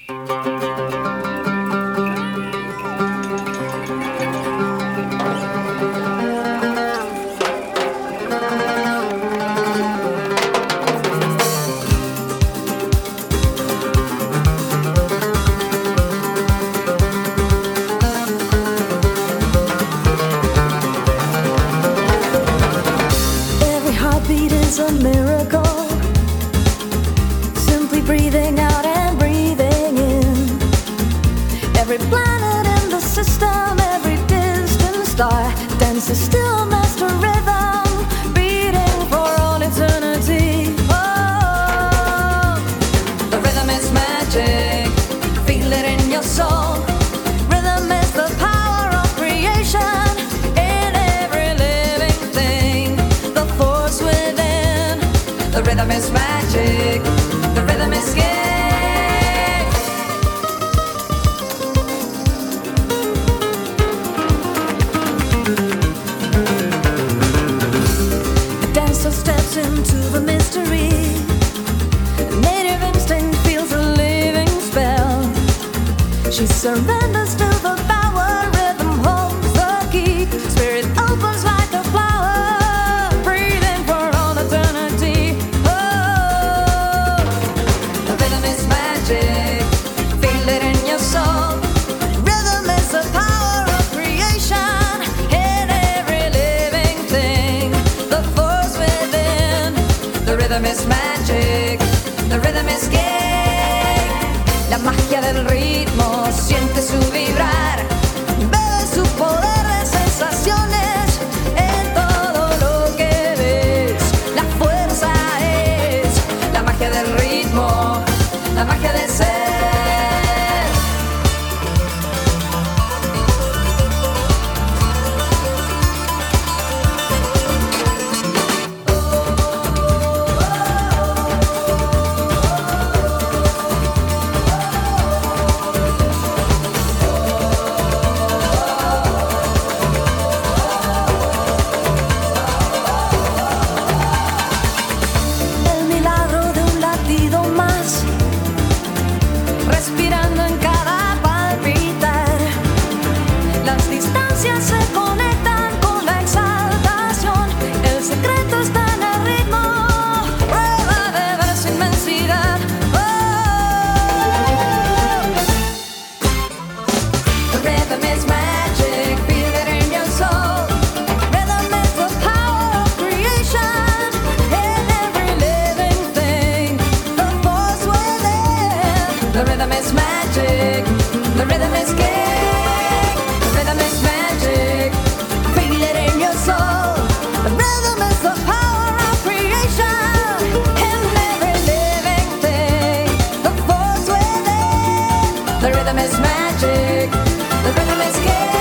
Every heartbeat is a miracle. Simply breathing out and breathing in. Every planet in the system, every distant star dances still master rhythm, beating for all eternity. Oh, the rhythm is magic. Feel it in your soul. Rhythm is the power of creation in every living thing. The force within. The rhythm is magic. The rhythm is game. The dancer steps into the mystery. Native instinct feels a living spell. She surrenders to the power. Rhythm holds the key. Spirit opens like a flower, breathing for all eternity. Oh, the rhythm is magic. Feel it in your soul. Rhythm is the power of creation in every living thing. The force within. The rhythm is magic. The rhythm is game. La magia del ritmo, siente su vibrar. Bebe su poder de sensaciones en todo lo que ves. La fuerza es la magia del ritmo, la magia de ser. El milagro de un latido más, respirando en cada palpitar. Las distancias se conectan con la exaltación. El secreto está en el ritmo. Prueba de ver su inmensidad. The rhythm is magic. Feel it in your soul. Rhythm is the power of creation in every living thing. The force within. The rhythm is magic. The rhythm is game. The rhythm is magic. Feel it in your soul. The rhythm is the power of creation in every living thing. The force within. The rhythm is magic. The rhythm is game.